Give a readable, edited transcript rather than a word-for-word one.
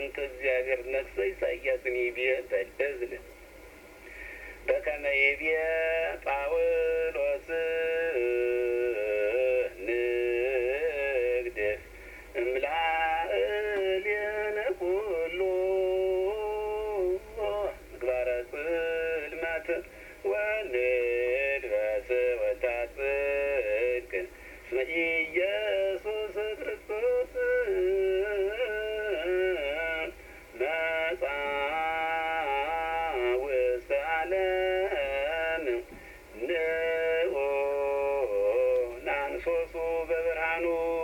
እግዚአብሔር ነክሰ ኢሳይያስን ይብየ በእዝል በከመ ይብየ ጳውሎስ ንግድፍ እምላእሌነ ኩሉ ምግባረ ጽልመት ወንድበስ ወታጽድቅ እስመ ኢየሱስ